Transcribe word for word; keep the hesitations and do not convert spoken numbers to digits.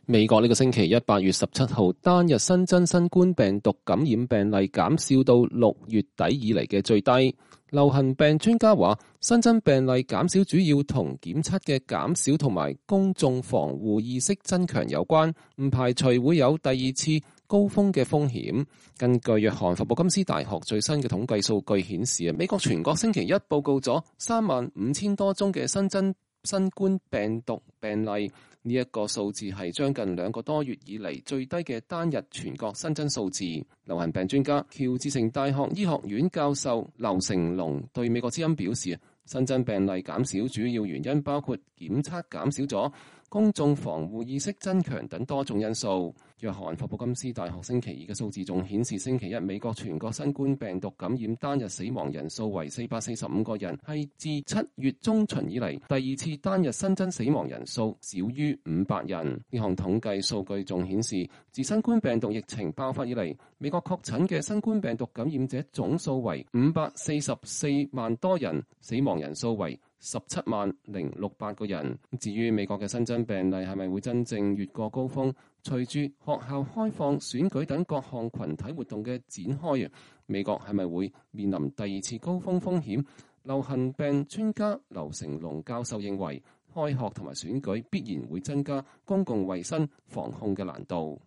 美國呢個星期一八月十七號單日新增新冠病毒感染病例減少到六月底以嚟嘅最低。流行病專家話，新增病例減少主要同檢測嘅減少同埋公眾防護意識增強有關，唔排除會有第二次高峰嘅風險。根據約翰霍普金斯大學最新嘅統計數據顯示，美國全國星期一報告咗三萬五千多宗嘅新增新冠病毒病例，呢一個數字係將近兩個多月以嚟最低嘅單日全國新增數字。流行病專家喬治城大學醫學院教授劉成龍對美國之音表示，新增病例減少主要原因包括檢測減少咗、公眾防護意識增強等多種因素。約翰霍普金斯大學星期二嘅數字仲顯示，星期一美國全國新冠病毒感染單日死亡人數為四百四十五個人，係自七月中旬以嚟第二次單日新增死亡人數少於五百人。呢項統計數據仲顯示，自新冠病毒疫情爆發以嚟，美國確診嘅新冠病毒感染者總數為五百四十四萬多人，死亡人數為十七萬零六百個人。至於美國嘅新增病例係咪會真正越過高峰？隨住學校開放、選舉等各項群體活動嘅展開，美國係咪會面臨第二次高峰風險？流行病專家劉成龍教授認為，開學同埋選舉必然會增加公共衛生防控嘅難度。